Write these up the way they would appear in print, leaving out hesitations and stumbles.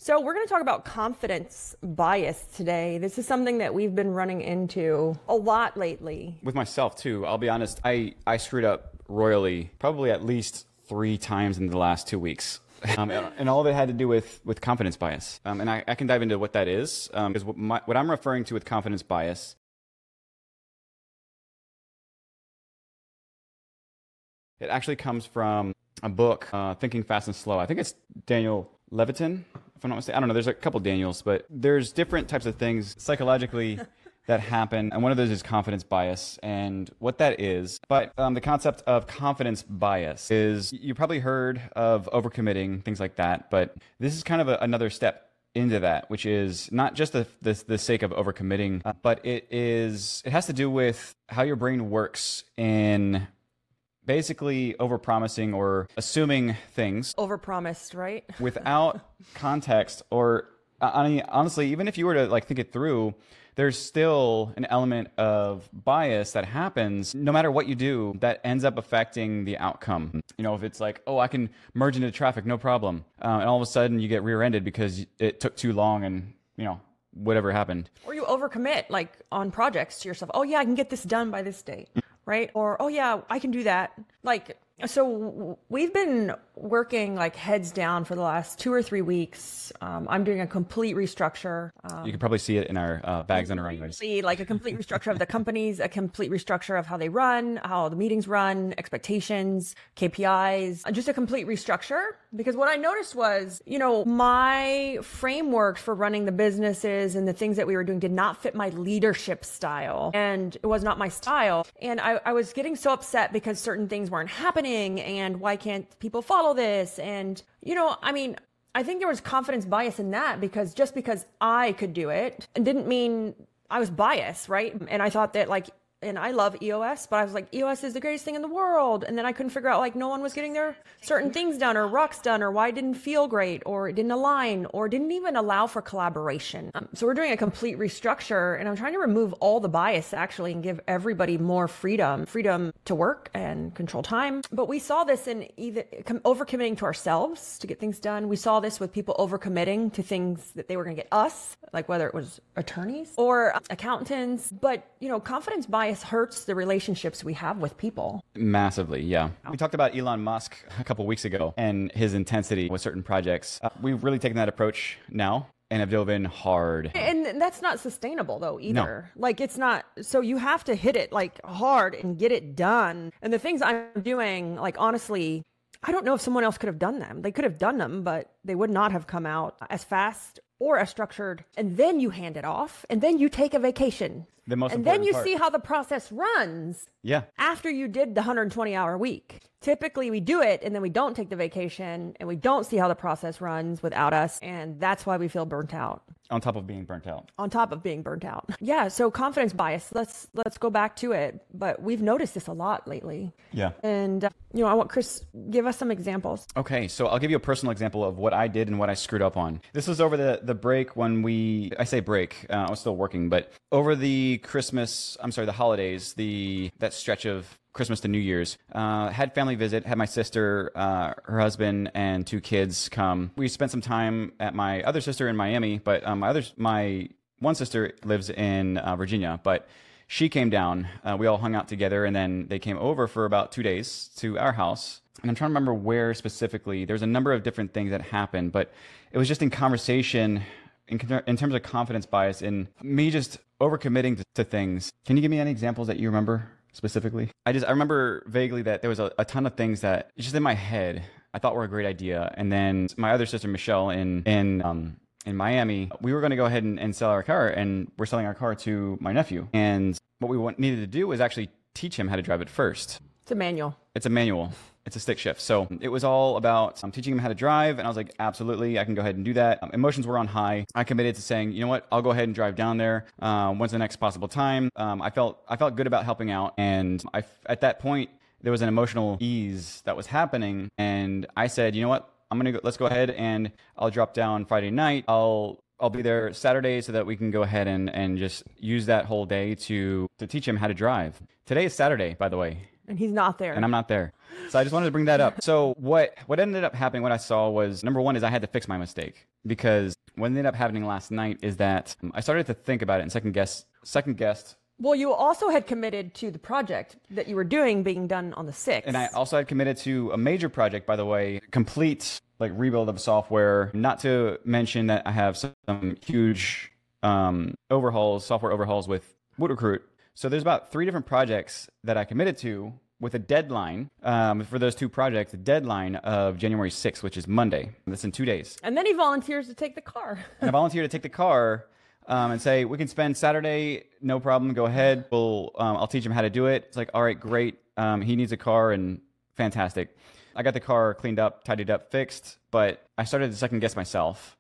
So we're going to talk about confidence bias today. This is something that we've been running into a lot lately. With myself too, I'll be honest, I screwed up royally, probably at least 3 times in the last 2 weeks. And all of it had to do with confidence bias. And I can dive into what that is, because what I'm referring to with confidence bias, it actually comes from a book, Thinking Fast and Slow. I think it's Daniel Levitin, if I'm not mistaken. I don't know, there's a couple Daniels, but there's different types of things psychologically that happen, and one of those is confidence bias, and what that is. But the concept of confidence bias is, you probably heard of overcommitting, things like that, but this is kind of another step into that, which is not just the sake of overcommitting, but it has to do with how your brain works in basically overpromising or assuming things. Overpromised, right? Without context, or honestly, even if you were to think it through, there's still an element of bias that happens no matter what you do that ends up affecting the outcome. You know, if it's like, oh, I can merge into traffic, no problem. And all of a sudden you get rear-ended because it took too long and, whatever happened. Or you overcommit on projects to yourself. Oh yeah, I can get this done by this date. Right? Or, oh yeah, I can do that. So we've been working heads down for the last 2 or 3 weeks. I'm doing a complete restructure. You can probably see it in our bags under our eyes. A complete restructure of the companies, a complete restructure of how they run, how the meetings run, expectations, KPIs, just a complete restructure. Because what I noticed was, my framework for running the businesses and the things that we were doing did not fit my leadership style. And it was not my style. And I was getting so upset because certain things weren't happening. And why can't people follow this? And, I think there was confidence bias in that, because just because I could do it didn't mean I was biased, right? And I thought that and I love EOS, but I was like, EOS is the greatest thing in the world. And then I couldn't figure out no one was getting their certain things done or rocks done, or why it didn't feel great, or it didn't align, or didn't even allow for collaboration. So we're doing a complete restructure, and I'm trying to remove all the bias actually and give everybody more freedom to work and control time. But we saw this in either overcommitting to ourselves to get things done. We saw this with people overcommitting to things that they were going to get us, whether it was attorneys or accountants. But, confidence bias hurts the relationships we have with people. Massively, yeah. We talked about Elon Musk a couple weeks ago and his intensity with certain projects. We've really taken that approach now and have dove in hard. And that's not sustainable though either. No. It's not, so you have to hit it hard and get it done. And the things I'm doing, honestly, I don't know if someone else could have done them. They could have done them, but they would not have come out as fast or as structured. And then you hand it off, and then you take a vacation. And then you see how the process runs. Yeah. After you did the 120-hour week. Typically we do it and then we don't take the vacation and we don't see how the process runs without us. And that's why we feel burnt out. On top of being burnt out. On top of being burnt out. Yeah. So confidence bias, let's go back to it. But we've noticed this a lot lately. Yeah. And, I want Chris, give us some examples. Okay. So I'll give you a personal example of what I did and what I screwed up on. This was over the break when I say break, I was still working, but over the holidays, that stretch of Christmas to New Year's, had family visit, had my sister, her husband, and 2 kids come. We spent some time at my other sister in Miami, but my one sister lives in Virginia, but she came down. We all hung out together, and then they came over for about 2 days to our house. And I'm trying to remember where specifically. There's a number of different things that happened, but it was just in conversation, in terms of confidence bias, and me just overcommitting to things. Can you give me any examples that you remember specifically? I remember vaguely that there was a ton of things that just in my head I thought were a great idea. And then my other sister, Michelle, in Miami, we were going to go ahead and sell our car, and we're selling our car to my nephew. And what we needed to do was actually teach him how to drive it first. It's a manual. It's a stick shift. So it was all about teaching him how to drive. And I was like, absolutely, I can go ahead and do that. Emotions were on high. I committed to saying, you know what, I'll go ahead and drive down there. When's the next possible time? I felt good about helping out. And at that point, there was an emotional ease that was happening. And I said, you know what, let's go ahead and I'll drop down Friday night. I'll be there Saturday so that we can go ahead and just use that whole day to teach him how to drive. Today is Saturday, by the way. And he's not there. And I'm not there. So I just wanted to bring that up. So what ended up happening, what I saw was, number one is I had to fix my mistake, because what ended up happening last night is that I started to think about it and second guessed. Well, you also had committed to the project that you were doing being done on the 6th. And I also had committed to a major project, by the way, complete like rebuild of software, not to mention that I have some huge software overhauls with WootRecruit. So there's about 3 different projects that I committed to with a deadline for those 2 projects, a deadline of January 6th, which is Monday. That's in 2 days. And then he volunteers to take the car. And I volunteered to take the car and say, we can spend Saturday, no problem, go ahead. I'll teach him how to do it. It's like, all right, great. He needs a car, and fantastic. I got the car cleaned up, tidied up, fixed, but I started to second guess myself.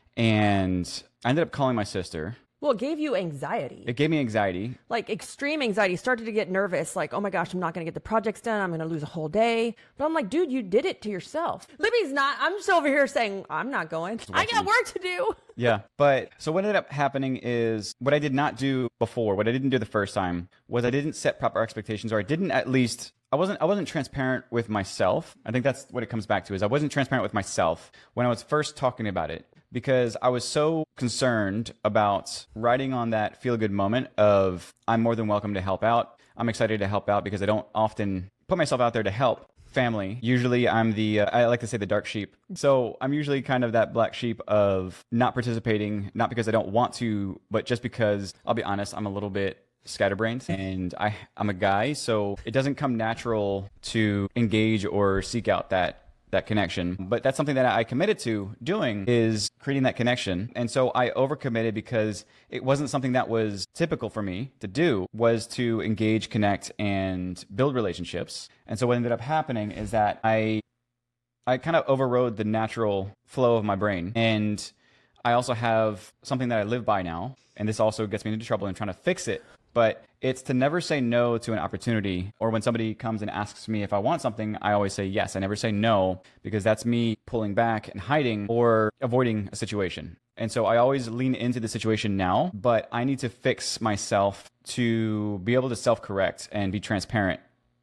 And I ended up calling my sister. Well, it gave you anxiety. It gave me anxiety. Like extreme anxiety. Started to get nervous. Like, oh my gosh, I'm not going to get the projects done. I'm going to lose a whole day. But I'm like, dude, you did it to yourself. Libby's not. I'm just over here saying, I'm not going. I got work to do. Yeah. But so what ended up happening is what I did not do before, what I didn't do the first time, was I didn't set proper expectations, or I didn't at least... I wasn't transparent with myself. I think that's what it comes back to, is I wasn't transparent with myself when I was first talking about it, because I was so concerned about riding on that feel-good moment of, I'm more than welcome to help out. I'm excited to help out because I don't often put myself out there to help family. Usually I'm I like to say the dark sheep. So I'm usually kind of that black sheep of not participating, not because I don't want to, but just because, I'll be honest, I'm a little bit scatterbrained, and I'm a guy, so it doesn't come natural to engage or seek out that connection. But that's something that I committed to doing, is creating that connection. And so I overcommitted because it wasn't something that was typical for me to do, was to engage, connect, and build relationships. And so what ended up happening is that I kind of overrode the natural flow of my brain. And I also have something that I live by now, and this also gets me into trouble in trying to fix it. But it's to never say no to an opportunity, or when somebody comes and asks me if I want something, I always say yes. I never say no, because that's me pulling back and hiding or avoiding a situation. And so I always lean into the situation now, but I need to fix myself to be able to self-correct and be transparent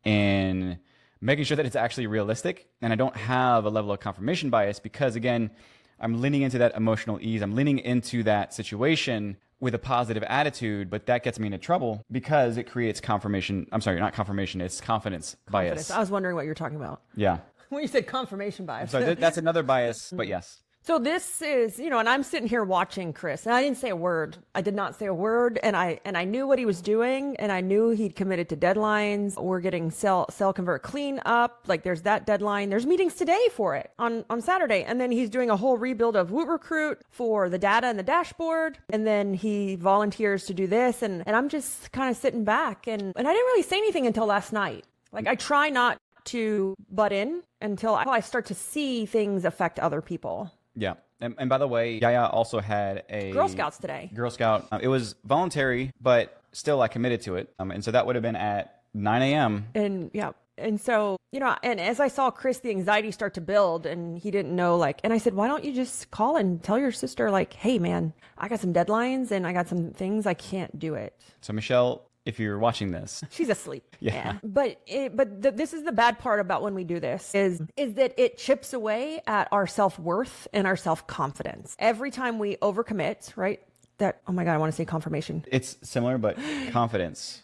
in making sure that it's actually realistic, and I don't have a level of confirmation bias, because again, I'm leaning into that emotional ease. I'm leaning into that situation with a positive attitude, but that gets me into trouble because it creates confirmation. I'm sorry, not confirmation. It's confidence bias. I was wondering what you're talking about. Yeah. When you said confirmation bias. So that's another bias, but yes. So this is, and I'm sitting here watching Chris, and I didn't say a word. I did not say a word, and I knew what he was doing, and I knew he'd committed to deadlines. We're getting sell, convert, clean up. Like there's that deadline. There's meetings today for it on Saturday, and then he's doing a whole rebuild of WootRecruit for the data and the dashboard, and then he volunteers to do this, and I'm just kind of sitting back, and I didn't really say anything until last night. Like I try not to butt in until I start to see things affect other people. Yeah. And by the way, Yaya also had a Girl Scouts today. Girl Scout. It was voluntary, but still I committed to it. And so that would have been at 9 a.m. And yeah. And so, and as I saw Chris, the anxiety start to build, and he didn't know, and I said, why don't you just call and tell your sister, hey, man, I got some deadlines and I got some things, I can't do it. So Michelle, if you're watching this, she's asleep. Yeah. But this is the bad part about when we do this is that it chips away at our self-worth and our self-confidence. Every time we overcommit, right? That, oh my God, I want to say confirmation. It's similar, but confidence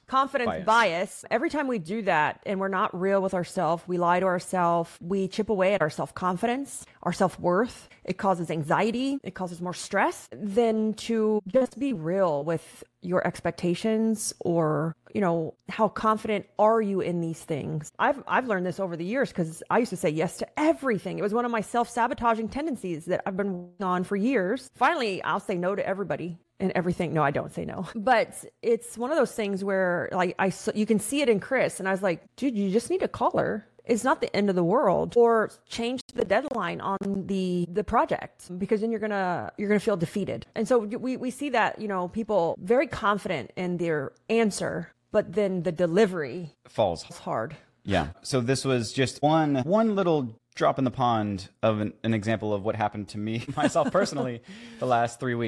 bias. Every time we do that and we're not real with ourselves, we lie to ourselves, we chip away at our self-confidence, our self-worth. It causes anxiety. It causes more stress than to just be real with your expectations, or, how confident are you in these things? I've learned this over the years, because I used to say yes to everything. It was one of my self-sabotaging tendencies that I've been working on for years. Finally, I'll say no to everybody and everything. No, I don't say no. But it's one of those things where you can see it in Chris. And I was like, dude, you just need to call her. It's not the end of the world, or change the deadline on the project, because then you're gonna feel defeated. And so we see that, people very confident in their answer, but then the delivery falls hard. Yeah. So this was just one little drop in the pond of an example of what happened to me, myself personally, the last 3 weeks.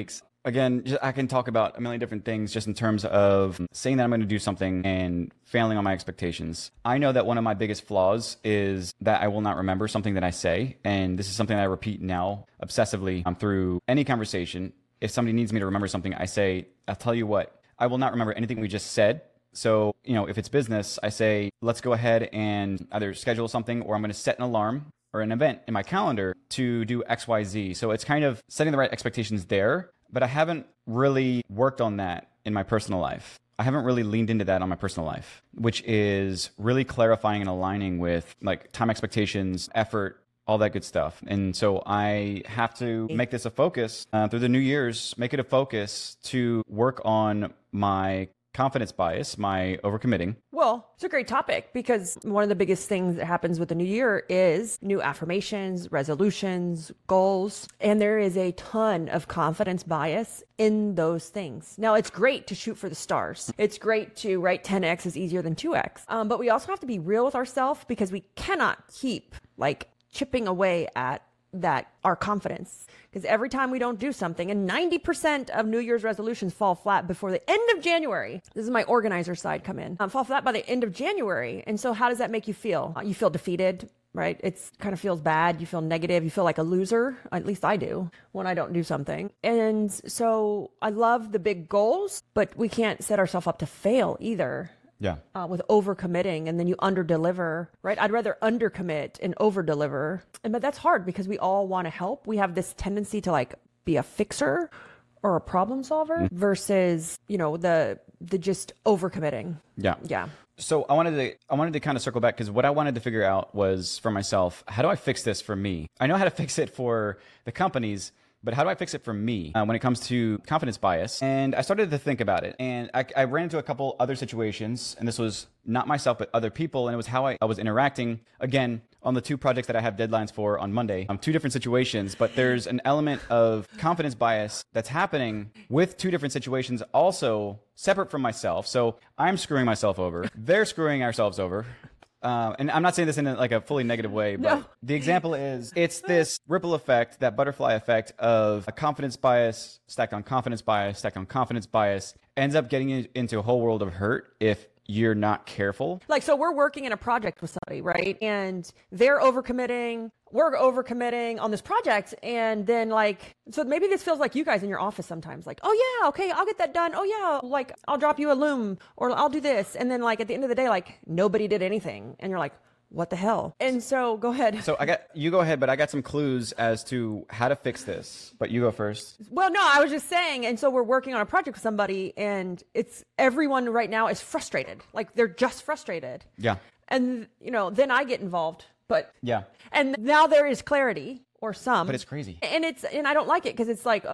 again, I can talk about a million different things just in terms of saying that I'm going to do something and failing on my expectations. I know that one of my biggest flaws is that I will not remember something that I say. And this is something that I repeat now obsessively through any conversation. If somebody needs me to remember something, I say, I'll tell you what, I will not remember anything we just said. So, if it's business, I say, let's go ahead and either schedule something, or I'm going to set an alarm or an event in my calendar to do XYZ. So it's kind of setting the right expectations there, but I haven't really worked on that in my personal life. I haven't really leaned into that on my personal life, which is really clarifying and aligning with like time expectations, effort, all that good stuff. And so I have to make this a focus through the New Year's, make it a focus to work on my confidence bias, my overcommitting. Well, it's a great topic because one of the biggest things that happens with the new year is new affirmations, resolutions, goals, and there is a ton of confidence bias in those things. Now, it's great to shoot for the stars. It's great to write 10x is easier than 2x. But we also have to be real with ourselves because we cannot keep like chipping away at that our confidence, because every time we don't do something, and 90% of New Year's resolutions fall flat before the end of January. This is my organizer side come in. Fall flat by the end of January. And so how does that make you feel? You feel defeated, right? It's kind of feels bad. You feel negative. You feel like a loser. At least I do when I don't do something. And so I love the big goals, but we can't set ourselves up to fail either. Yeah. With overcommitting, and then you underdeliver, right? I'd rather undercommit and overdeliver. But that's hard because we all want to help. We have this tendency to like be a fixer or a problem solver versus, the just overcommitting. Yeah. Yeah. So I wanted to kind of circle back because what I wanted to figure out was for myself, how do I fix this for me? I know how to fix it for the companies, but how do I fix it for me when it comes to confidence bias? And I started to think about it. And I ran into a couple other situations, and this was not myself, but other people. And it was how I was interacting, again, on the two projects that I have deadlines for on Monday. Two different situations, but there's an element of confidence bias that's happening with two different situations also separate from myself. So I'm screwing myself over. They're screwing ourselves over. And I'm not saying this in like a fully negative way, but the example is it's this ripple effect, that butterfly effect of a confidence bias stacked on confidence bias, stacked on confidence bias, ends up getting you into a whole world of hurt if you're not careful. Like, so we're working in a project with somebody, right? And they're overcommitting. We're overcommitting on this project. And then so maybe this feels like you guys in your office sometimes, like, oh yeah, okay, I'll get that done. Oh yeah, like I'll drop you a loom or I'll do this. And then at the end of the day, nobody did anything. And you're like, what the hell? And so go ahead. So you go ahead, but I got some clues as to how to fix this, but you go first. Well, no, I was just saying. And so we're working on a project with somebody and everyone right now is frustrated. Like they're just frustrated. Yeah. And then I get involved, but yeah. And now there is clarity or some, but it's crazy. And I don't like it because it's like,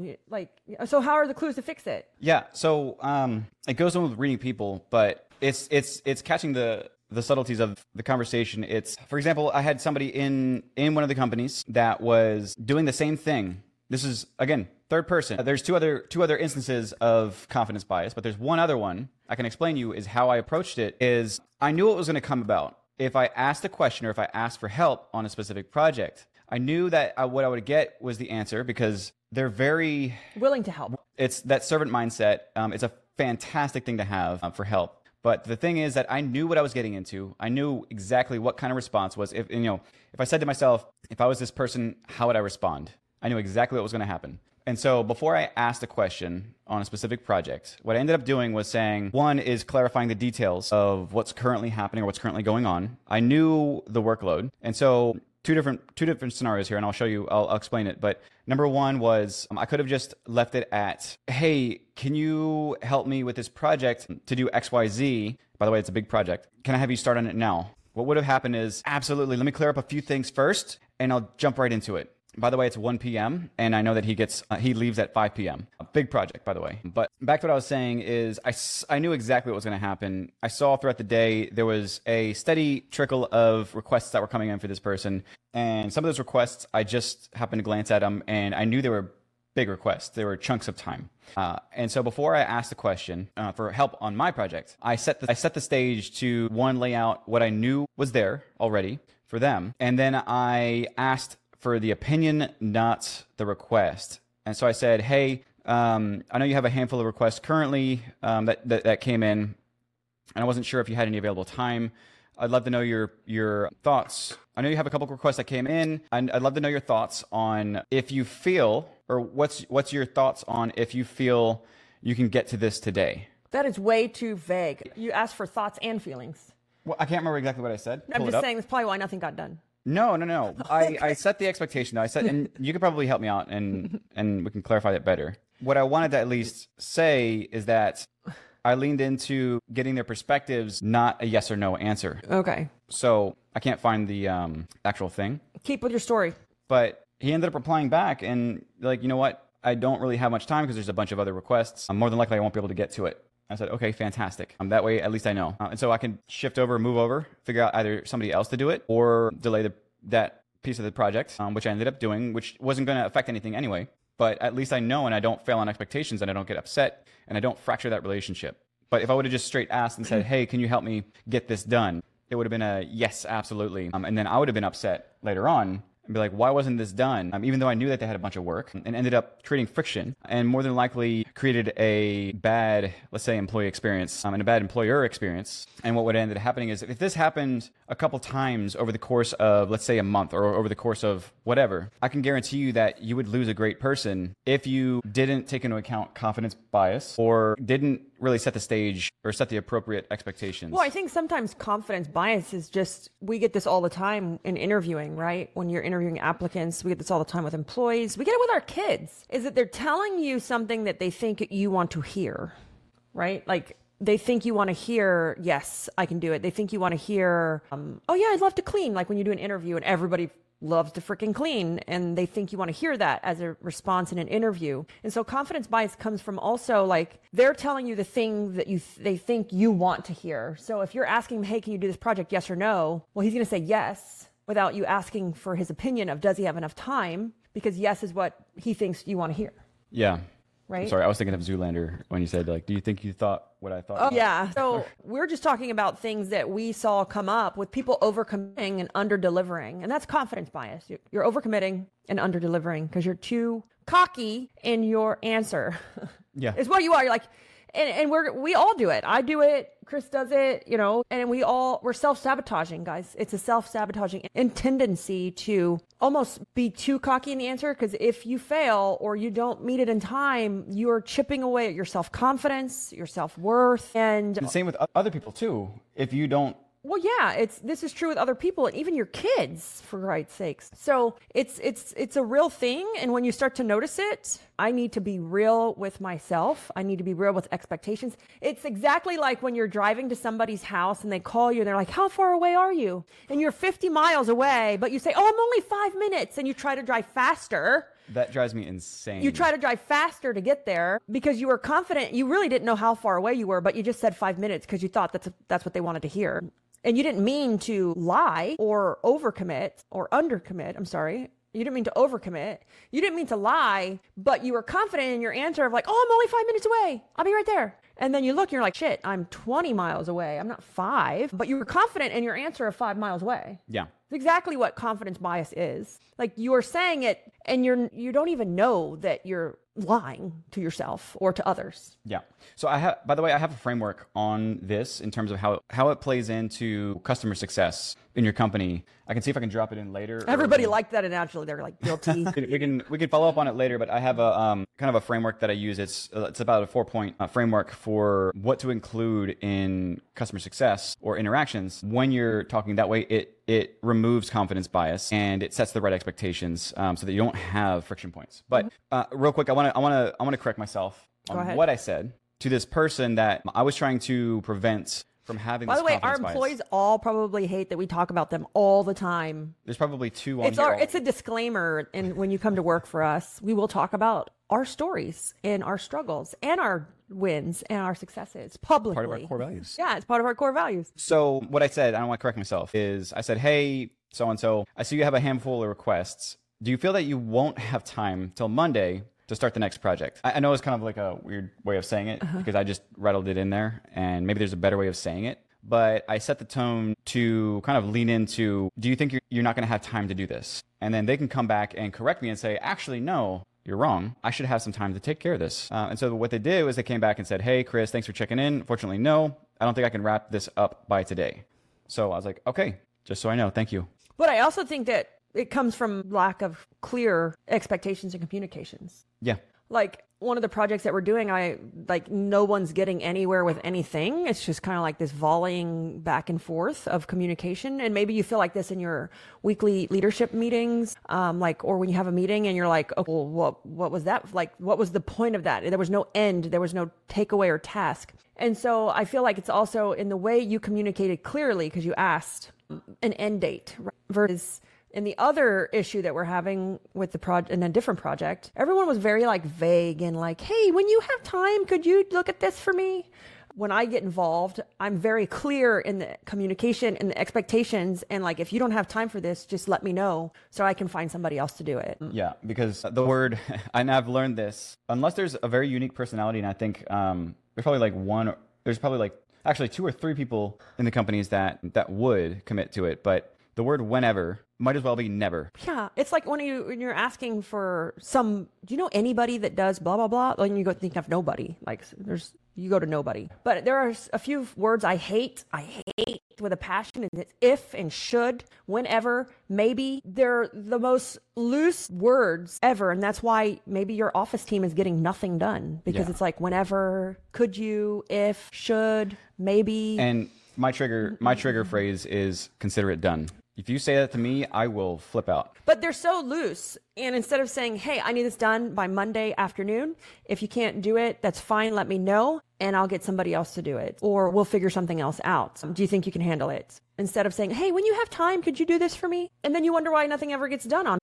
so how are the clues to fix it? Yeah. So, it goes on with reading people, but it's catching the subtleties of the conversation. It's, for example, I had somebody in one of the companies that was doing the same thing. This is, again, third person. There's two other instances of confidence bias, but there's one other one I can explain to you is how I approached it is I knew what was going to come about. If I asked a question or if I asked for help on a specific project, I knew that what I would get was the answer because they're very willing to help. It's that servant mindset. It's a fantastic thing to have for help. But the thing is that I knew what I was getting into. I knew exactly what kind of response was. If I said to myself, if I was this person, how would I respond? I knew exactly what was going to happen. And so before I asked a question on a specific project, what I ended up doing was saying, one is clarifying the details of what's currently happening or what's currently going on. I knew the workload. And so two different scenarios here, and I'll show you, I'll explain it. But number one was I could have just left it at, hey, can you help me with this project to do XYZ? By the way, it's a big project. Can I have you start on it now? What would have happened is, absolutely, let me clear up a few things first, and I'll jump right into it. By the way, it's 1 p.m. and I know that he leaves at 5 p.m. A big project, by the way. But back to what I was saying is I knew exactly what was going to happen. I saw throughout the day there was a steady trickle of requests that were coming in for this person. And some of those requests, I just happened to glance at them and I knew they were big requests. They were chunks of time. And so before I asked the question for help on my project, I set the stage to, one, lay out what I knew was there already for them. And then I asked for the opinion, not the request. And so I said, hey, I know you have a handful of requests currently that came in, and I wasn't sure if you had any available time. I'd love to know your thoughts. I know you have a couple of requests that came in, and I'd love to know your thoughts on if you feel, or what's your thoughts on if you feel you can get to this today. That is way too vague. You asked for thoughts and feelings. Well, I can't remember exactly what I said. I'm just saying that's probably why nothing got done. No. I set the expectation. I said, and you could probably help me out, and we can clarify that better. What I wanted to at least say is that I leaned into getting their perspectives, not a yes or no answer. Okay. So I can't find the actual thing. Keep with your story. But he ended up replying back and like, you know what? I don't really have much time because there's a bunch of other requests. More than likely, I won't be able to get to it. I said, okay, fantastic. That way, at least I know. And so I can shift over, move over, figure out either somebody else to do it or delay that piece of the project, which I ended up doing, which wasn't going to affect anything anyway. But at least I know and I don't fail on expectations and I don't get upset and I don't fracture that relationship. But if I would have just straight asked and said, hey, can you help me get this done? It would have been a yes, absolutely. And then I would have been upset later on and be like, why wasn't this done? Even though I knew that they had a bunch of work, and ended up creating friction and more than likely created a bad, let's say, employee experience and a bad employer experience. And what would have ended up happening is if this happened a couple times over the course of, let's say, a month or over the course of whatever, I can guarantee you that you would lose a great person if you didn't take into account confidence bias or didn't really set the stage or set the appropriate expectations. Well, I think sometimes confidence bias is just, we get this all the time in interviewing, right? When you're interviewing applicants, we get this all the time with employees. We get it with our kids, is that they're telling you something that they think you want to hear, right? Like they think you want to hear, yes, I can do it. They think you want to hear, oh yeah, I'd love to clean. Like when you do an interview and everybody loves to freaking clean and they think you want to hear that as a response in an interview. And so confidence bias comes from also like they're telling you the thing that they think you want to hear. So if you're asking him, hey, can you do this project? Yes or no? Well, he's going to say yes without you asking for his opinion of does he have enough time? Because yes is what he thinks you want to hear. Yeah. Right? I'm sorry, I was thinking of Zoolander when you said, like, do you think you thought what I thought? Oh, yeah. So we're just talking about things that we saw come up with people overcommitting and under-delivering. And that's confidence bias. You're overcommitting and under-delivering because you're too cocky in your answer. Yeah. It's what you are. You're like, and we all do it. I do it. Chris does it, you know, and we're self-sabotaging, guys. It's a self-sabotaging tendency to almost be too cocky in the answer. Because if you fail or you don't meet it in time, you're chipping away at your self-confidence, your self-worth. And same with other people too. If you don't. Well, yeah, this is true with other people and even your kids, for Christ's sakes. So it's a real thing. And when you start to notice it, I need to be real with myself. I need to be real with expectations. It's exactly like when you're driving to somebody's house and they call you and they're like, how far away are you? And you're 50 miles away, but you say, oh, I'm only 5 minutes. And you try to drive faster. That drives me insane. You try to drive faster to get there because you were confident. You really didn't know how far away you were, but you just said 5 minutes because you thought that's what they wanted to hear. And you didn't mean to lie or overcommit or undercommit. I'm sorry. You didn't mean to overcommit. You didn't mean to lie, but you were confident in your answer of like, oh, I'm only 5 minutes away. I'll be right there. And then you look and you're like, shit, I'm 20 miles away. I'm not 5. But you were confident in your answer of 5 miles away. Yeah. It's exactly what confidence bias is. Like you are saying it and you don't even know that you're lying to yourself or to others. Yeah. So by the way, I have a framework on this in terms of how it plays into customer success in your company. I can see if I can drop it in later. Everybody liked that analogy. They're like guilty. we can follow up on it later, but I have a kind of a framework that I use. It's about a 4-point framework for what to include in customer success or interactions. When you're talking that way, it removes confidence bias and it sets the right expectations so that you don't have friction points. But real quick, I want to correct myself on what I said to this person that I was trying to prevent from having. By the way, our bias. employees all probably hate that we talk about them all the time. There's probably 2 on here. It's a disclaimer, and when you come to work for us, we will talk about our stories and our struggles and our wins and our successes publicly. Part of our core values. Yeah, it's part of our core values. So what I said, I don't want to correct myself, is I said, hey, so-and-so, I see you have a handful of requests. Do you feel that you won't have time till Monday to start the next project? I know it's kind of like a weird way of saying it because I just rattled it in there and maybe there's a better way of saying it. But I set the tone to kind of lean into, do you think you're not going to have time to do this? And then they can come back and correct me and say, actually, no, you're wrong. I should have some time to take care of this. And so what they did was they came back and said, hey, Chris, thanks for checking in. Fortunately, no, I don't think I can wrap this up by today. So I was like, okay, just so I know, thank you. But I also think that it comes from lack of clear expectations and communications. Yeah. Like one of the projects that we're doing, no one's getting anywhere with anything. It's just kind of like this volleying back and forth of communication. And maybe you feel like this in your weekly leadership meetings, or when you have a meeting and you're like, oh, well, what was that? Like, what was the point of that? There was no end. There was no takeaway or task. And so I feel like it's also in the way you communicated clearly because you asked an end date, right? Versus in the other issue that we're having with the project, in a different project, everyone was very like vague and like, hey, when you have time, could you look at this for me? When I get involved, I'm very clear in the communication and the expectations. And like, if you don't have time for this, just let me know so I can find somebody else to do it. Yeah, because the word, and I've learned this, unless there's a very unique personality, and I think there's probably actually 2 or 3 people in the companies that would commit to it. But the word whenever might as well be never. Yeah. It's like when you're asking for do you know anybody that does blah, blah, blah? And you go think of nobody. Like you go to nobody. But there are a few words I hate with a passion, and it's if and should, whenever, maybe. They're the most loose words ever. And that's why maybe your office team is getting nothing done because it's like whenever, could you, if, should, maybe. And my trigger phrase is consider it done. If you say that to me, I will flip out. But they're so loose. And instead of saying, hey, I need this done by Monday afternoon, if you can't do it, that's fine. Let me know and I'll get somebody else to do it. Or we'll figure something else out. Do you think you can handle it? Instead of saying, hey, when you have time, could you do this for me? And then you wonder why nothing ever gets done on.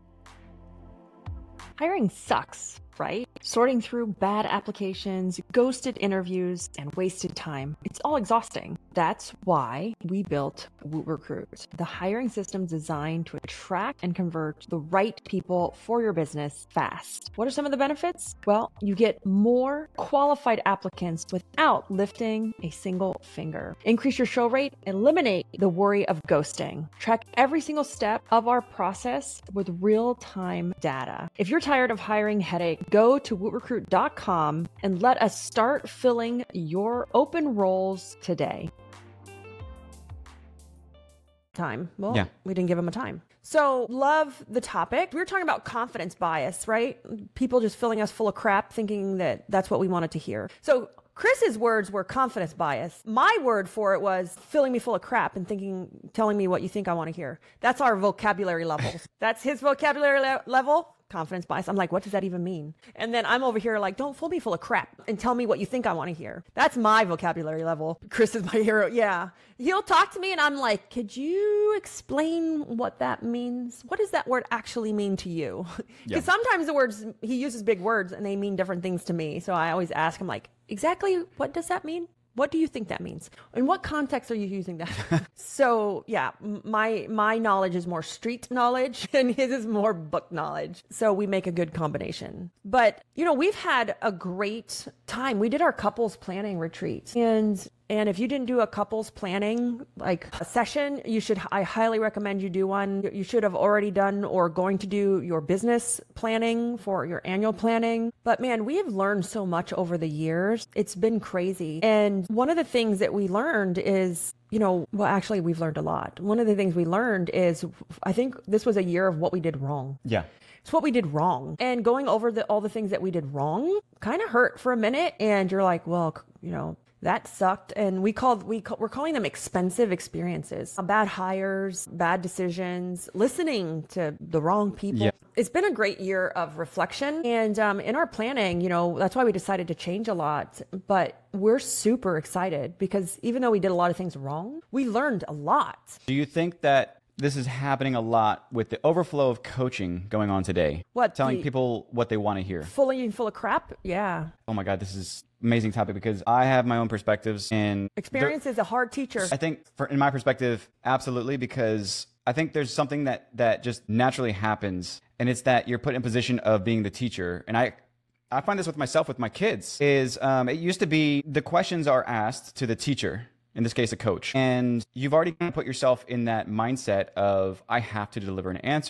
Hiring sucks, right? Sorting through bad applications, ghosted interviews, and wasted time. It's all exhausting. That's why we built WootRecruit, the hiring system designed to attract and convert the right people for your business fast. What are some of the benefits? Well, you get more qualified applicants without lifting a single finger. Increase your show rate, eliminate the worry of ghosting. Track every single step of our process with real-time data. If you're tired of hiring headache, go to wootrecruit.com and let us start filling your open roles today. Time. Well, yeah. We didn't give them a time. So love the topic. We were talking about confidence bias, right? People just filling us full of crap, thinking that that's what we wanted to hear. So Chris's words were confidence bias. My word for it was filling me full of crap and telling me what you think I want to hear. That's our vocabulary levels. That's his vocabulary level. Confidence bias. I'm like, what does that even mean? And then I'm over here like, don't fill me full of crap and tell me what you think I want to hear. That's my vocabulary level. Chris is my hero. Yeah. He'll talk to me and I'm like, could you explain what that means? What does that word actually mean to you? Because sometimes the words, he uses big words and they mean different things to me. So I always ask him like, exactly what does that mean? What do you think that means? In what context are you using that? So yeah, my knowledge is more street knowledge and his is more book knowledge. So we make a good combination. But, we've had a great time. We did our couples planning retreat. And if you didn't do a couples planning, like a session, I highly recommend you do one. You should have already done or going to do your business planning for your annual planning. But man, we have learned so much over the years. It's been crazy. And one of the things that we learned is, actually we've learned a lot. One of the things we learned is, I think this was a year of what we did wrong. Yeah. It's what we did wrong. And going over all the things that we did wrong kind of hurt for a minute. And you're like, well, that sucked. And we're calling them expensive experiences, bad hires, bad decisions, listening to the wrong people. Yeah. It's been a great year of reflection. And in our planning, that's why we decided to change a lot. But we're super excited because even though we did a lot of things wrong, we learned a lot. Do you think that this is happening a lot with the overflow of coaching going on today? What? Telling people what they want to hear. Full of crap? Yeah. Oh my God, this is amazing topic because I have my own perspectives and experience is a hard teacher. I think in my perspective, absolutely, because I think there's something that just naturally happens, and it's that you're put in position of being the teacher. And I find this with myself, with my kids, is it used to be the questions are asked to the teacher, in this case, a coach. And you've already kind of put yourself in that mindset of, I have to deliver an answer.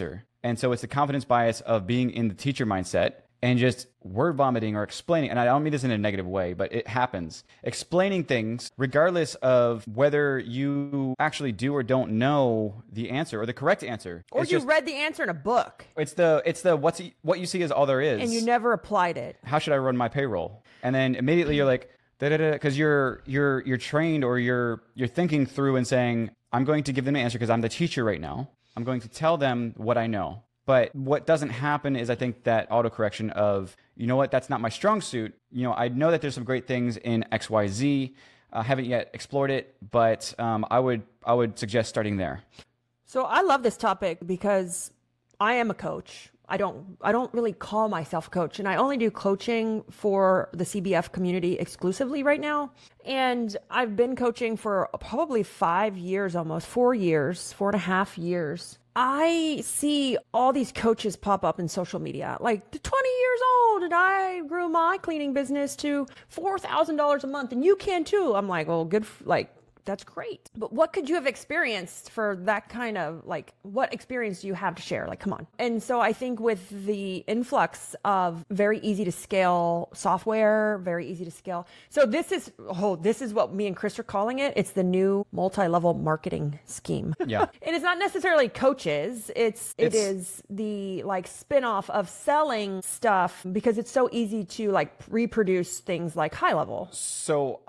And so it's the confidence bias of being in the teacher mindset and just word vomiting or explaining. And I don't mean this in a negative way, but it happens. Explaining things regardless of whether you actually do or don't know the answer or the correct answer. Or you read the answer in a book. It's what you see is all there is. And you never applied it. How should I run my payroll? And then immediately you're like, because you're trained, or you're thinking through and saying, I'm going to give them an answer because I'm the teacher right now. I'm going to tell them what I know. But what doesn't happen is, I think, that autocorrection of, you know what, that's not my strong suit. I know that there's some great things in XYZ. I haven't yet explored it, but I would suggest starting there. So I love this topic because I am a coach. I don't really call myself a coach, and I only do coaching for the CBF community exclusively right now. And I've been coaching for probably 5 years, almost 4 years, 4.5 years. I see all these coaches pop up in social media, like 20 years old, and I grew my cleaning business to $4,000 a month, and you can too. I'm like, well, that's great. But what could you have experienced for that kind of, what experience do you have to share? Come on. And so I think with the influx of very easy to scale software, very easy to scale. So this is what me and Chris are calling it. It's the new multi-level marketing scheme. Yeah. And it's not necessarily coaches. It is the spin-off of selling stuff, because it's so easy to reproduce things like high level. So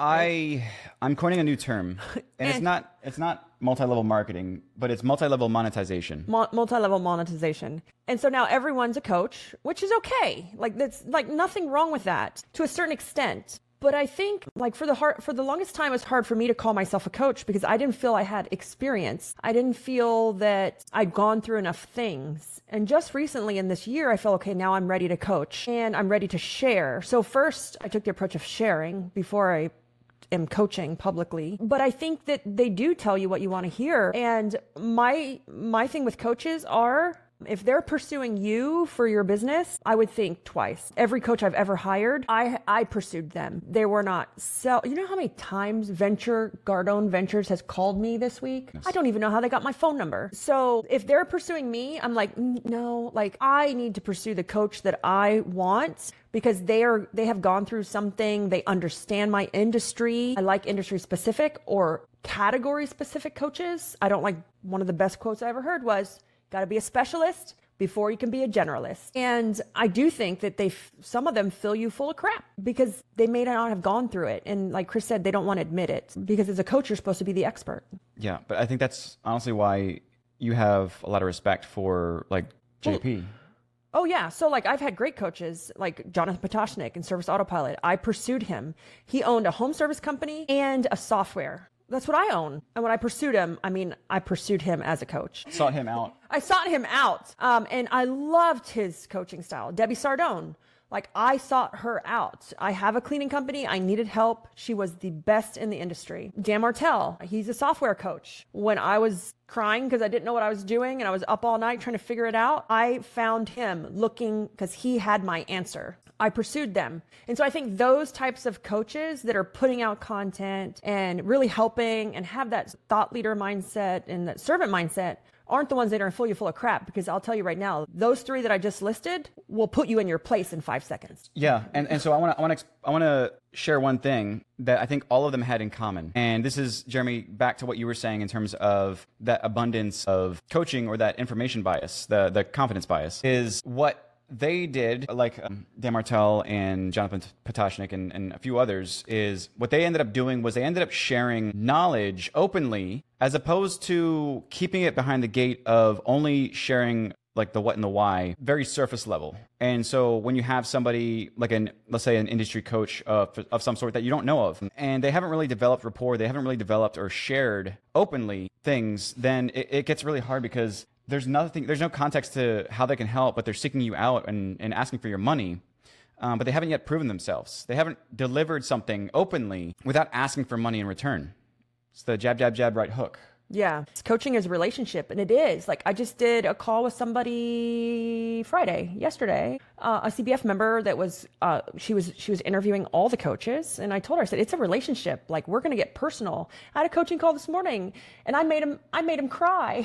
I'm coining a new term. And it's not multi-level marketing, but it's multi-level monetization. Multi-level monetization. And so now everyone's a coach, which is okay. That's nothing wrong with that to a certain extent. But I think for the longest time, it's hard for me to call myself a coach because I didn't feel I had experience. I didn't feel that I'd gone through enough things. And just recently in this year, I felt, okay, now I'm ready to coach and I'm ready to share. So first I took the approach of sharing before I am coaching publicly. But I think that they do tell you what you want to hear. And my thing with coaches are, if they're pursuing you for your business, I would think twice. Every coach I've ever hired, I pursued them. They were not you know how many times Gardone Ventures has called me this week? Yes. I don't even know how they got my phone number. So if they're pursuing me, I'm like, no, I need to pursue the coach that I want, because they have gone through something. They understand my industry. I like industry specific or category specific coaches. I don't like, one of the best quotes I ever heard was, got to be a specialist before you can be a generalist. And I do think that some of them fill you full of crap because they may not have gone through it. And like Chris said, they don't want to admit it because as a coach, you're supposed to be the expert. Yeah. But I think that's honestly why you have a lot of respect for JP. Oh yeah. So I've had great coaches like Jonathan Potashnik in Service Autopilot. I pursued him. He owned a home service company and a software. That's what I own. And when I pursued him, I pursued him as a coach. Sought him out. I sought him out. And I loved his coaching style. Debbie Sardone. I sought her out. I have a cleaning company. I needed help. She was the best in the industry. Dan Martell, he's a software coach. When I was crying because I didn't know what I was doing and I was up all night trying to figure it out, I found him looking because he had my answer. I pursued them. And so I think those types of coaches that are putting out content and really helping and have that thought leader mindset and that servant mindset aren't the ones that are full of crap, because I'll tell you right now, those three that I just listed will put you in your place in 5 seconds. Yeah. And so I want to share one thing that I think all of them had in common. And this is, Jeremy, back to what you were saying in terms of that abundance of coaching or that information bias, the confidence bias, is what they did, like Dan Martell and Jonathan Potashnik and a few others, is what they ended up doing was they ended up sharing knowledge openly, as opposed to keeping it behind the gate of only sharing the what and the why, very surface level. And so when you have somebody let's say an industry coach of some sort that you don't know of, and they haven't really developed rapport, they haven't really developed or shared openly things, then it gets really hard because there's no context to how they can help, but they're seeking you out and asking for your money. But they haven't yet proven themselves. They haven't delivered something openly without asking for money in return. It's the jab, jab, jab, right hook. Yeah. Coaching is a relationship, and it is. I just did a call with somebody yesterday, a CBF member that was, she was interviewing all the coaches, and I told her, I said, it's a relationship. We're going to get personal. I had a coaching call this morning, and I made him cry.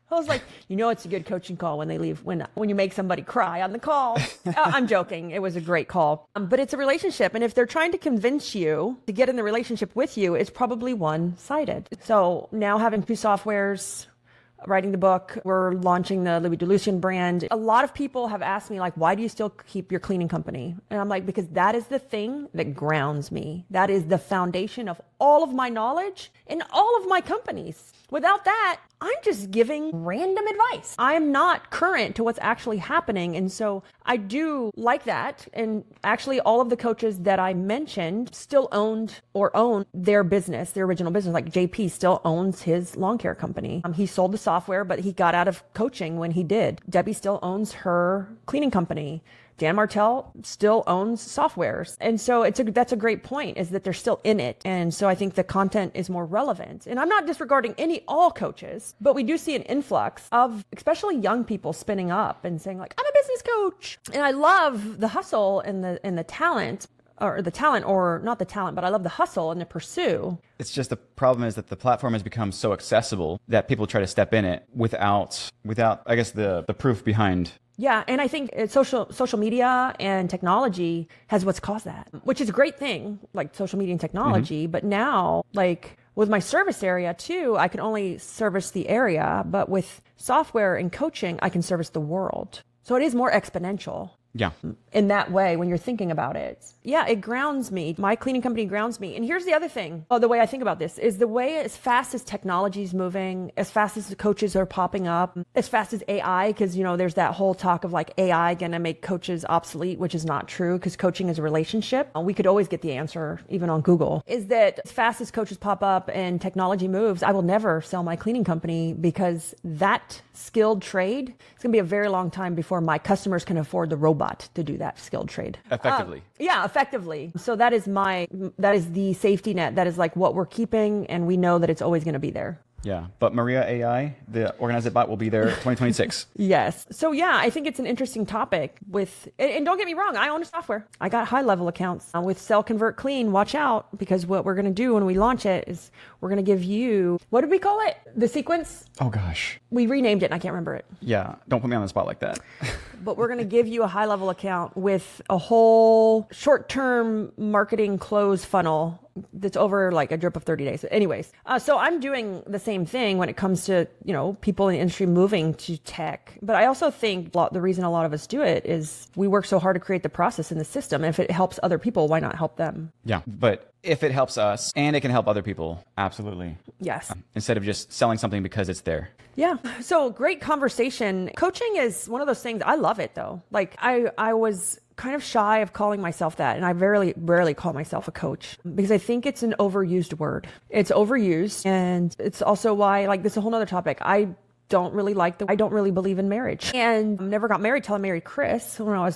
I was like, it's a good coaching call when they leave, when you make somebody cry on the call. I'm joking. It was a great call. But it's a relationship. And if they're trying to convince you to get in the relationship with you, it's probably one-sided. So now having two softwares, writing the book, we're launching the Louis DeLucian brand. A lot of people have asked me, like, why do you still keep your cleaning company? And I'm like, because that is the thing that grounds me. That is the foundation of all of my knowledge in all of my companies. Without that, I'm just giving random advice. I'm not current to what's actually happening. And so I do like that. And actually, all of the coaches that I mentioned still own their business, their original business. Like JP still owns his lawn care company. He sold the software, but he got out of coaching when he did. Debbie still owns her cleaning company. Dan Martell still owns softwares. And so that's a great point, is that they're still in it. And so I think the content is more relevant. And I'm not disregarding all coaches, but we do see an influx of especially young people spinning up and saying, like, I'm a business coach. And I love the hustle and the talent. Or the talent, or not the talent, but I love the hustle and the pursue. It's just the problem is that the platform has become so accessible that people try to step in it without I guess, the proof behind. Yeah, and I think it's social media and technology has what's caused that, which is a great thing, like social media and technology. But now, like with my service area too, I can only service the area, but with software and coaching, I can service the world. So it is more exponential. Yeah. In that way, when you're thinking about it. Yeah, it grounds me. My cleaning company grounds me. And here's the other thing. The way I think about this is the way, as fast as technology is moving, as fast as the coaches are popping up, as fast as AI, because, there's that whole talk of like AI going to make coaches obsolete, which is not true, because coaching is a relationship. We could always get the answer even on Google. Is that as fast as coaches pop up and technology moves, I will never sell my cleaning company, because that skilled trade, it's going to be a very long time before my customers can afford the robot to do that skilled trade. Effectively. Effectively. So that is the safety net. That is like what we're keeping, and we know that it's always going to be there. Yeah, but Maria AI, the Organize It bot, will be there 2026. Yes. So yeah, I think it's an interesting topic and don't get me wrong, I own a software. I got high level accounts with Sell, Convert, Clean. Watch out, because what we're going to do when we launch it is we're going to give you, what did we call it? The sequence? Oh gosh. We renamed it and I can't remember it. Yeah, don't put me on the spot like that. But we're going to give you a high level account with a whole short-term marketing close funnel that's over like a drip of 30 days. Anyways, so I'm doing the same thing when it comes to, people in the industry moving to tech. But I also think the reason a lot of us do it is we work so hard to create the process in the system. If it helps other people, why not help them? Yeah, but if it helps us and it can help other people, absolutely. Yes. Instead of just selling something because it's there. Yeah. So great conversation. Coaching is one of those things. I love it though. Like I was kind of shy of calling myself that. And I rarely call myself a coach, because I think it's an overused word. It's overused. And it's also why, like, this is a whole nother topic. I don't really believe in marriage, and never got married till I married Chris when I was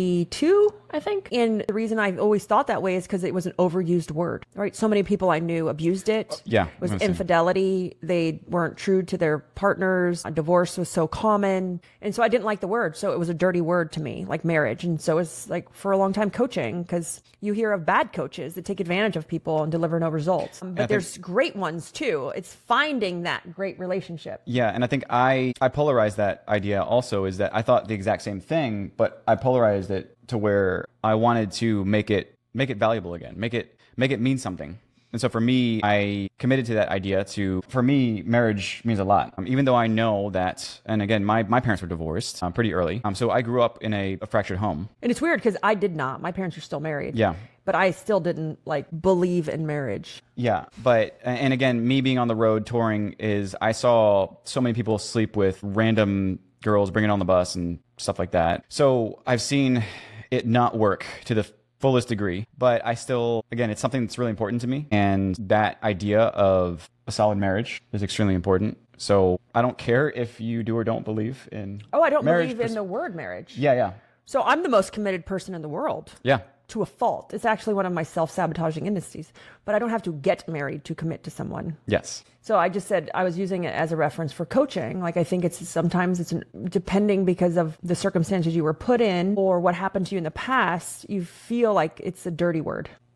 32, I think. And the reason I've always thought that way is because it was an overused word, right? So many people I knew abused it. Yeah. It was infidelity. They weren't true to their partners. Divorce was so common. And so I didn't like the word. So it was a dirty word to me, like marriage. And so it's like for a long time coaching, because you hear of bad coaches that take advantage of people and deliver no results. But there's great ones too. It's finding that great relationship. Yeah. And I think I polarized that idea also, is that I thought the exact same thing, but I polarized it to where I wanted to make it valuable again, make it mean something. And so for me, I committed to that idea. For me, marriage means a lot. Even though I know that, and again, my parents were divorced pretty early. So I grew up in a fractured home. And it's weird because I did not. My parents are still married. Yeah. But I still didn't believe in marriage. Yeah. And again, me being on the road touring, is I saw so many people sleep with random girls, bring it on the bus and stuff like that. So I've seen it not work to the fullest degree, but I still, again, it's something that's really important to me. And that idea of a solid marriage is extremely important. So I don't care if you do or don't believe in I don't marriage. believe in the word marriage. Yeah. So I'm the most committed person in the world. Yeah. To a fault. It's actually one of my self-sabotaging tendencies, but I don't have to get married to commit to someone. Yes. So I just said I was using it as a reference for coaching. Like, I think sometimes it's depending because of the circumstances you were put in or what happened to you in the past, you feel like it's a dirty word.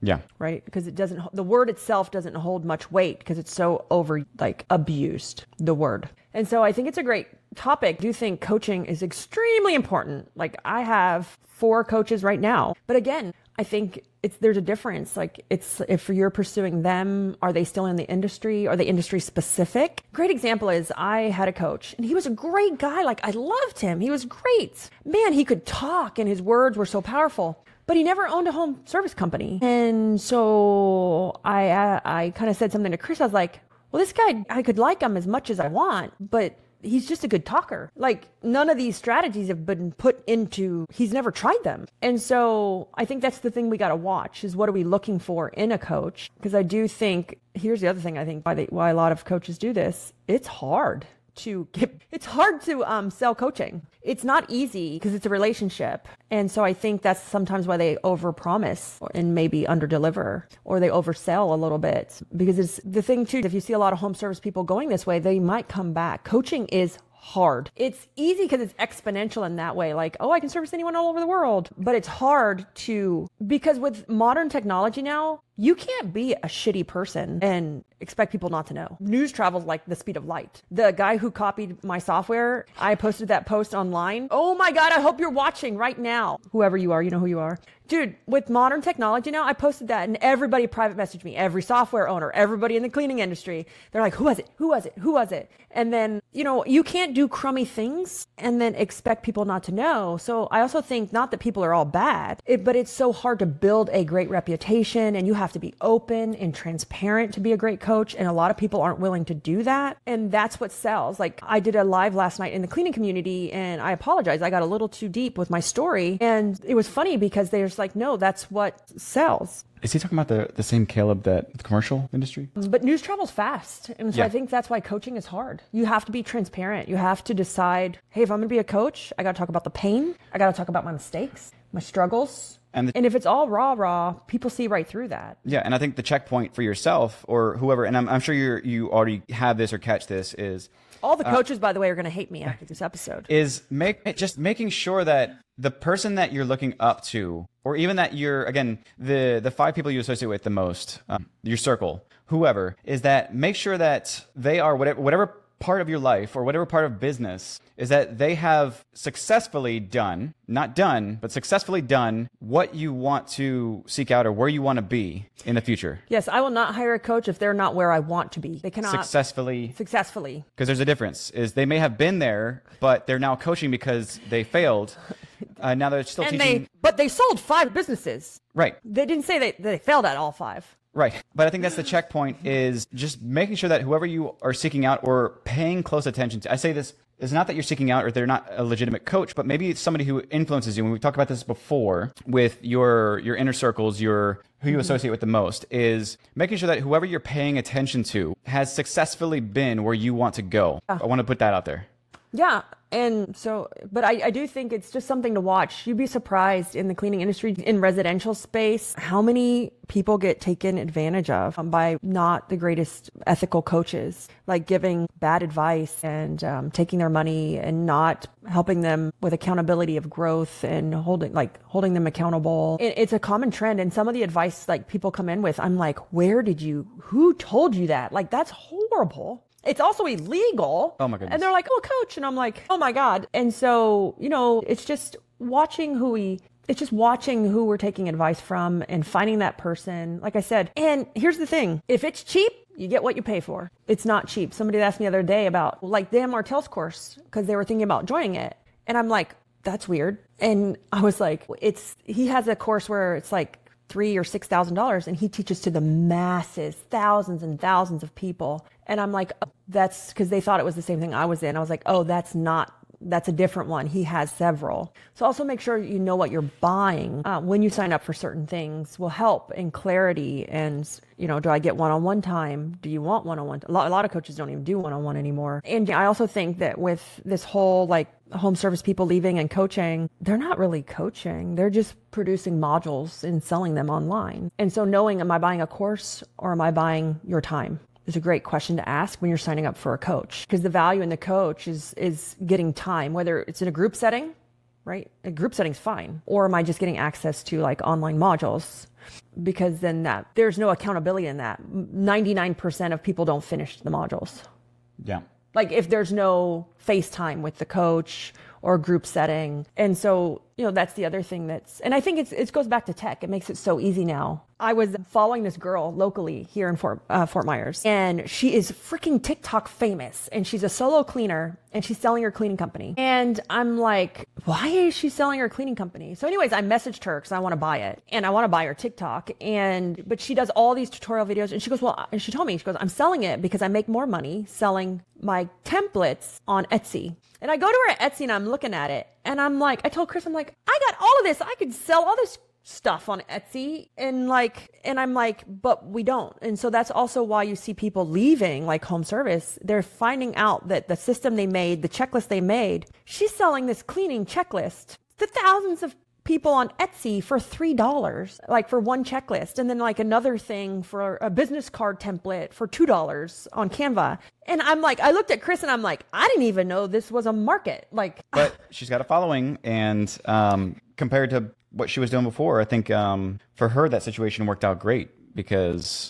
Yeah. Right? Because the word itself doesn't hold much weight because it's so abused, the word. And so I think it's a great topic. I do think coaching is extremely important. Like I have 4 coaches right now, but again, I think there's a difference. Like if you're pursuing them, are they still in the industry? Are they industry specific? Great example is I had a coach and he was a great guy. Like I loved him. He was great. Man, he could talk and his words were so powerful. But he never owned a home service company. And so I kind of said something to Chris. I was like, well, this guy, I could like him as much as I want, but he's just a good talker. Like none of these strategies have been put into, he's never tried them. And so I think that's the thing we got to watch is what are we looking for in a coach? Because I do think, here's the other thing I think why a lot of coaches do this. It's hard to sell coaching. It's not easy because it's a relationship. And so I think that's sometimes why they overpromise and maybe underdeliver, or they oversell a little bit, because it's the thing too, if you see a lot of home service people going this way, they might come back. Coaching is hard. It's easy because it's exponential in that way. Like, oh, I can service anyone all over the world. But it's hard because with modern technology now, you can't be a shitty person and expect people not to know. News travels like the speed of light. The guy who copied my software, I posted that post online. Oh my God, I hope you're watching right now. Whoever you are, you know who you are. Dude, with modern technology now, I posted that and everybody private messaged me, every software owner, everybody in the cleaning industry. They're like, who was it? Who was it? Who was it? And then, you can't do crummy things and then expect people not to know. So I also think not that people are all bad, but it's so hard to build a great reputation, and you have to be open and transparent to be a great coach. And a lot of people aren't willing to do that. And that's what sells. Like I did a live last night in the cleaning community, and I apologize. I got a little too deep with my story. And it was funny because they're just like, no, that's what sells. Is he talking about the same Caleb that the commercial industry? But news travels fast. And so I think that's why coaching is hard. You have to be transparent. You have to decide, hey, if I'm going to be a coach, I got to talk about the pain. I got to talk about my mistakes, my struggles. And if it's all raw, people see right through that. Yeah, and I think the checkpoint for yourself or whoever, and I'm sure you already have this or catch this, is... All the coaches, by the way, are going to hate me after this episode. Is making sure that the person that you're looking up to, or even that you're, again, the 5 people you associate with the most, your circle, whoever, is that make sure that they are whatever part of your life or whatever part of business is that they have successfully done, not done, but successfully done what you want to seek out or where you want to be in the future. Yes, I will not hire a coach if they're not where I want to be. They cannot successfully. Because there's a difference. Is they may have been there, but they're now coaching because they failed. Now they're still teaching. But they sold 5 businesses. Right. They didn't say they failed at all 5. Right. But I think that's the checkpoint, is just making sure that whoever you are seeking out or paying close attention to, I say this, is not that you're seeking out or they're not a legitimate coach, but maybe it's somebody who influences you. And we talked about this before with your inner circles, who you associate with the most, is making sure that whoever you're paying attention to has successfully been where you want to go. Yeah. I want to put that out there. Yeah. And so, but I do think it's just something to watch. You'd be surprised in the cleaning industry, in residential space, how many people get taken advantage of by not the greatest ethical coaches, like giving bad advice and taking their money and not helping them with accountability of growth and holding them accountable. It's a common trend. And some of the advice like people come in with, I'm like, who told you that? Like, that's horrible. It's also illegal. Oh my goodness. And they're like, oh, coach. And I'm like, oh my God. And so, it's just watching who we're taking advice from and finding that person, like I said. And here's the thing. If it's cheap, you get what you pay for. It's not cheap. Somebody asked me the other day about like Dan Martell's course because they were thinking about joining it. And I'm like, that's weird. And I was like, he has a course where it's like $3,000 or $6,000 and he teaches to the masses, thousands and thousands of people. And I'm like, that's because they thought it was the same thing I was in. I was like, oh, that's a different one. He has several. So also make sure you know what you're buying when you sign up for certain things will help in clarity. And, do I get one-on-one time? Do you want one-on-one? A lot of coaches don't even do one-on-one anymore. And I also think that with this whole like home service people leaving and coaching, they're not really coaching. They're just producing modules and selling them online. And so knowing, am I buying a course or am I buying your time? Is a great question to ask when you're signing up for a coach, because the value in the coach is getting time, whether it's in a group setting right? A group setting's fine. Or am I just getting access to like online modules? Because then there's no accountability in that. 99% of people don't finish the modules. Yeah. Like if there's no FaceTime with the coach or group setting. And so, that's the other thing and I think it goes back to tech. It makes it so easy now. I was following this girl locally here in Fort Myers, and she is freaking TikTok famous, and she's a solo cleaner, and she's selling her cleaning company. And I'm like, why is she selling her cleaning company? So anyways, I messaged her because I want to buy it, and I want to buy her TikTok. But she does all these tutorial videos, and she goes, and she told me, I'm selling it because I make more money selling my templates on Etsy. And I go to her at Etsy and I'm looking at it, and I told Chris, I got all of this. I could sell all this stuff on Etsy, and I'm like, but we don't. And so that's also why you see people leaving like home service. They're finding out that the system they made, the checklist they made, she's selling this cleaning checklist to thousands of people on Etsy for $3, like for one checklist. And then like another thing for a business card template for $2 on Canva. And I'm like, I looked at Chris and I'm like, I didn't even know this was a market. But she's got a following, and compared to what she was doing before, I think for her that situation worked out great because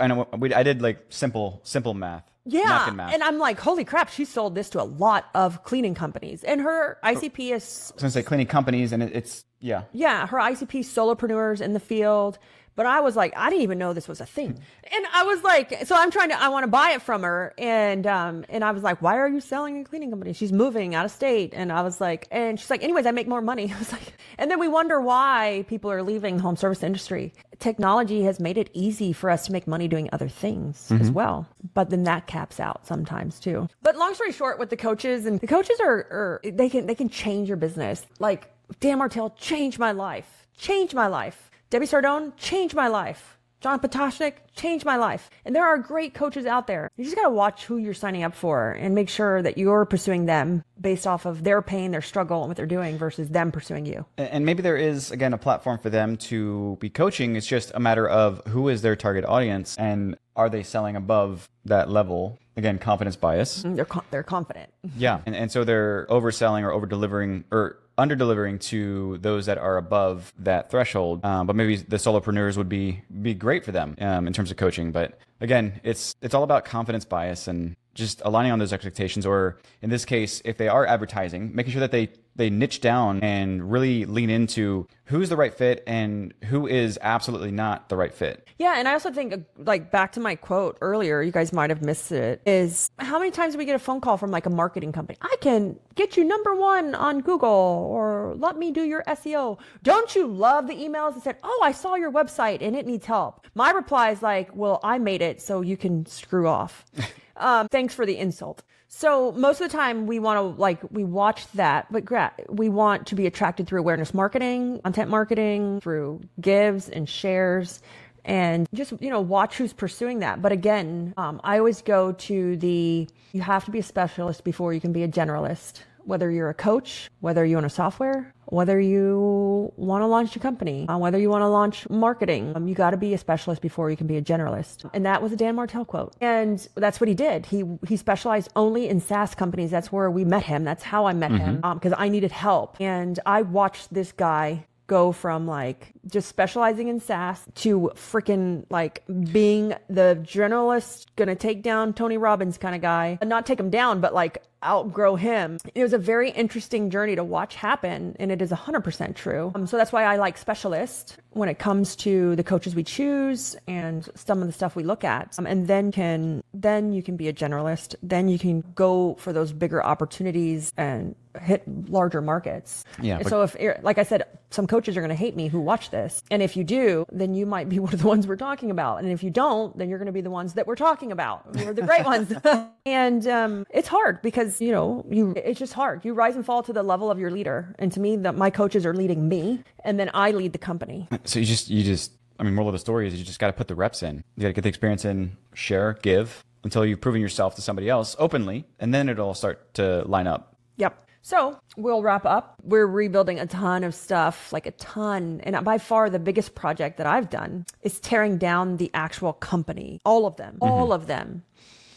I did like simple math. Yeah. And I'm like, holy crap, she sold this to a lot of cleaning companies. And her ICP is... I was going to say cleaning companies, and it's, yeah. Yeah, her ICP solopreneurs in the field. But I was like, I didn't even know this was a thing. And I was like, so I want to buy it from her. And I was like, why are you selling a cleaning company? She's moving out of state. And I was like, and she's like, anyways, I make more money. I was like, and then we wonder why people are leaving the home service industry. Technology has made it easy for us to make money doing other things as well. But then that caps out sometimes too. But long story short, with the coaches are they can change your business. Like Dan Martell changed my life. Debbie Sardone changed my life. John Potashnik changed my life. And there are great coaches out there. You just got to watch who you're signing up for and make sure that you're pursuing them based off of their pain, their struggle, and what they're doing versus them pursuing you. And maybe there is, again, a platform for them to be coaching. It's just a matter of who is their target audience and are they selling above that level? Again, confidence bias. They're confident. Yeah. And so they're overselling or over-delivering or under-delivering to those that are above that threshold. But maybe the solopreneurs would be great for them in terms of coaching. But again, it's all about confidence bias and just aligning on those expectations. Or in this case, if they are advertising, making sure that they niche down and really lean into who's the right fit and who is absolutely not the right fit. Yeah. And I also think, like, back to my quote earlier, you guys might have missed it, is how many times do we get a phone call from like a marketing company? I can get you #1 on Google, or let me do your SEO. Don't you love the emails that said, oh, I saw your website and it needs help? My reply is like, well, I made it so you can screw off. Thanks for the insult. So most of the time we watch that, but we want to be attracted through awareness marketing, content marketing, through gives and shares, and just, watch who's pursuing that. But again, I always go to you have to be a specialist before you can be a generalist. Whether you're a coach, whether you own a software, whether you want to launch a company, whether you want to launch marketing, you got to be a specialist before you can be a generalist. And that was a Dan Martell quote. And that's what he did. He specialized only in SaaS companies. That's where we met him. That's how I met him, because I needed help. And I watched this guy go from like just specializing in SaaS to freaking like being the generalist, gonna take down Tony Robbins kind of guy, and not take him down, but like outgrow him. It was a very interesting journey to watch happen, and it is 100% true. So that's why I like specialists when it comes to the coaches we choose and some of the stuff we look at. And then you can be a generalist. Then you can go for those bigger opportunities and hit larger markets. Yeah. So if, like I said, some coaches are going to hate me who watch this. And if you do, then you might be one of the ones we're talking about. And if you don't, then you're going to be the ones that we're talking about. We're the great ones. And it's hard because, it's just hard. You rise and fall to the level of your leader. And to me, my coaches are leading me, and then I lead the company. So moral of the story is you just got to put the reps in. You got to get the experience in, share, give until you've proven yourself to somebody else openly, and then it'll start to line up. Yep. So we'll wrap up. We're rebuilding a ton of stuff, like a ton. And by far the biggest project that I've done is tearing down the actual company. All of them.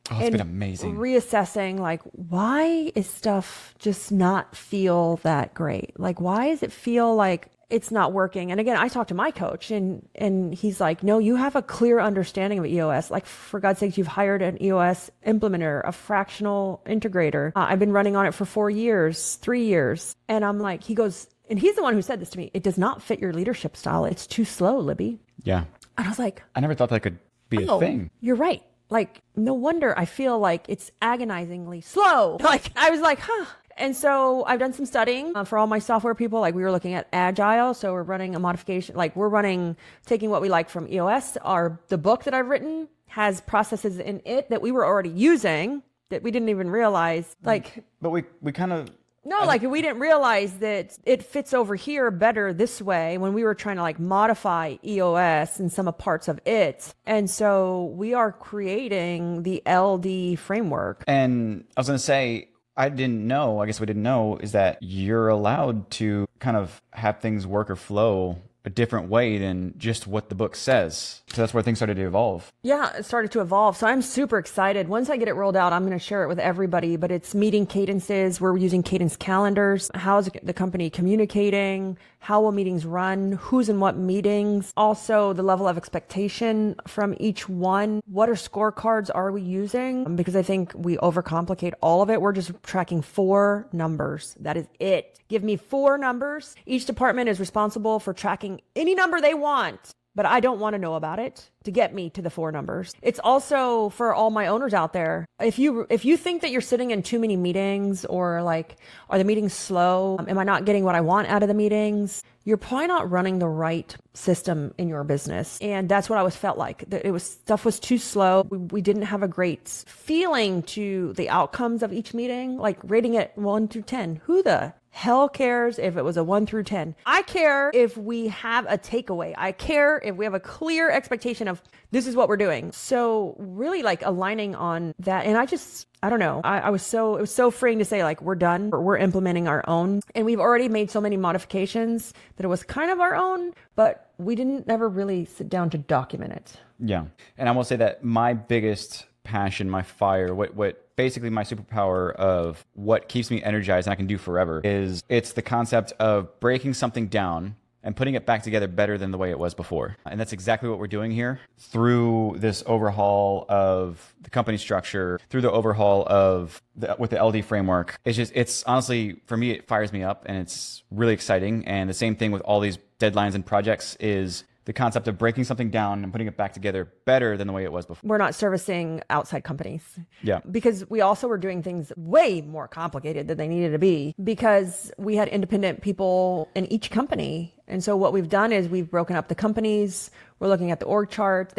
Oh, it's been amazing. Reassessing, like, why is stuff just not feel that great? Like, why does it feel like it's not working? And again, I talked to my coach and he's like, no, you have a clear understanding of EOS. Like, for God's sakes, you've hired an EOS implementer, a fractional integrator. I've been running on it for 4 years, 3 years. And I'm like, he goes, and he's the one who said this to me, it does not fit your leadership style. It's too slow, Libby. Yeah. And I was like, I never thought that could be a thing. You're right. Like, no wonder I feel like it's agonizingly slow. Like, I was like, huh. And so I've done some studying for all my software people. Like, we were looking at Agile. So we're running a modification. Like, we're taking what we like from EOS. The book that I've written has processes in it that we were already using that we didn't even realize. Like, but we kind of, no, like we didn't realize that it fits over here better this way when we were trying to like modify EOS and some parts of it. And so we are creating the LD framework. And I was going to say, I guess we didn't know, is that you're allowed to kind of have things work or flow a different way than just what the book says. So that's where things started to evolve. Yeah, it started to evolve. So I'm super excited. Once I get it rolled out, I'm going to share it with everybody, but it's meeting cadences. We're using cadence calendars. How is the company communicating? How will meetings run? Who's in what meetings? Also, the level of expectation from each one. What scorecards are we using? Because I think we overcomplicate all of it. We're just tracking 4 numbers. That is it. Give me 4 numbers. Each department is responsible for tracking any number they want, but I don't want to know about it to get me to the 4 numbers. It's also for all my owners out there. If you think that you're sitting in too many meetings, or like, are the meetings slow? Am I not getting what I want out of the meetings? You're probably not running the right system in your business. And that's what I felt like. Stuff was too slow. We didn't have a great feeling to the outcomes of each meeting, like rating it 1 through 10. Who the hell cares if it was a 1 through 10? I care if we have a takeaway. I care if we have a clear expectation of this is what we're doing. So really like aligning on that. And I don't know. It was so freeing to say like, we're done. We're implementing our own. And we've already made so many modifications that it was kind of our own, but we didn't ever really sit down to document it. Yeah. And I will say that my biggest passion, my fire, what basically my superpower of what keeps me energized and I can do forever it's the concept of breaking something down and putting it back together better than the way it was before. And that's exactly what we're doing here through this overhaul of the company structure, through the overhaul with the LD framework. It's honestly, for me, it fires me up and it's really exciting. And the same thing with all these deadlines and projects is the concept of breaking something down and putting it back together better than the way it was before. We're not servicing outside companies. Yeah. Because we also were doing things way more complicated than they needed to be because we had independent people in each company. And so what we've done is we've broken up the companies. We're looking at the org chart.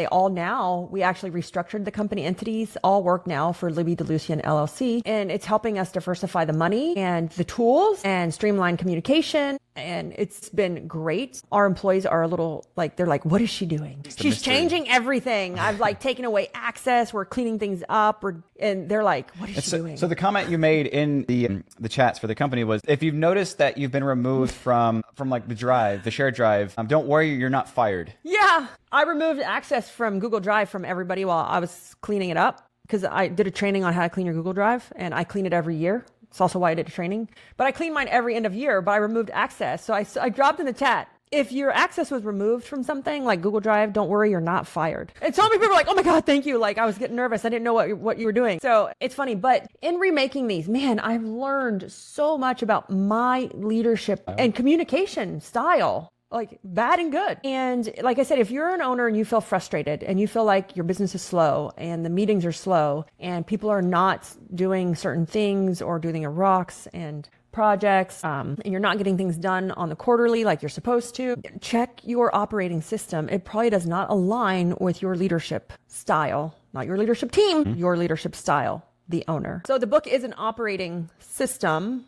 We actually restructured the company entities, all work now for Libby DeLucian LLC. And it's helping us diversify the money and the tools and streamline communication. And it's been great. Our employees are they're like, what is she doing? She's changing everything. I've taken away access. We're cleaning things up. And they're like, what is she doing? So the comment you made in the chats for the company was, if you've noticed that you've been removed from like the shared drive, don't worry, you're not fired. Yeah. I removed access from Google Drive from everybody while I was cleaning it up because I did a training on how to clean your Google Drive and I clean it every year. It's also why I did a training, but I clean mine every end of year, but I removed access. So I dropped in the chat, if your access was removed from something like Google Drive, don't worry, you're not fired. And so many people were like, oh my God, thank you. Like I was getting nervous. I didn't know what you were doing. So it's funny, but in remaking these, man, I've learned so much about my leadership and communication style. Like bad and good. And like I said, if you're an owner and you feel frustrated and you feel like your business is slow and the meetings are slow and people are not doing certain things or doing their rocks and projects, and you're not getting things done on the quarterly like you're supposed to, check your operating system. It probably does not align with your leadership style, not your leadership team, your leadership style. The owner. So the book is an operating system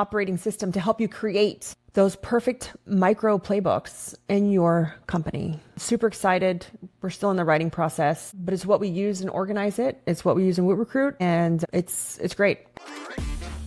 to help you create those perfect micro playbooks in your company. Super excited. We're still in the writing process, but it's what we use and organize it. It's what we use in WootRecruit, and it's great.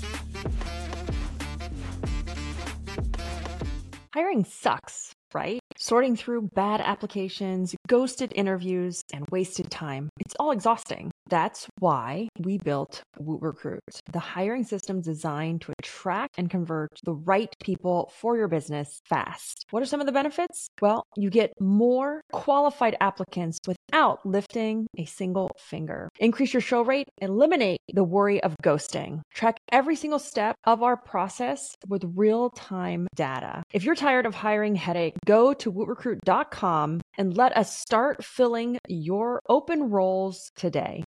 Hiring sucks, right? Sorting through bad applications, ghosted interviews, and wasted time. It's all exhausting. That's why we built WootRecruit, the hiring system designed to attract and convert the right people for your business fast. What are some of the benefits? Well, you get more qualified applicants without lifting a single finger. Increase your show rate, eliminate the worry of ghosting. Track every single step of our process with real-time data. If you're tired of hiring headache, go to wootrecruit.com and let us start filling your open roles today.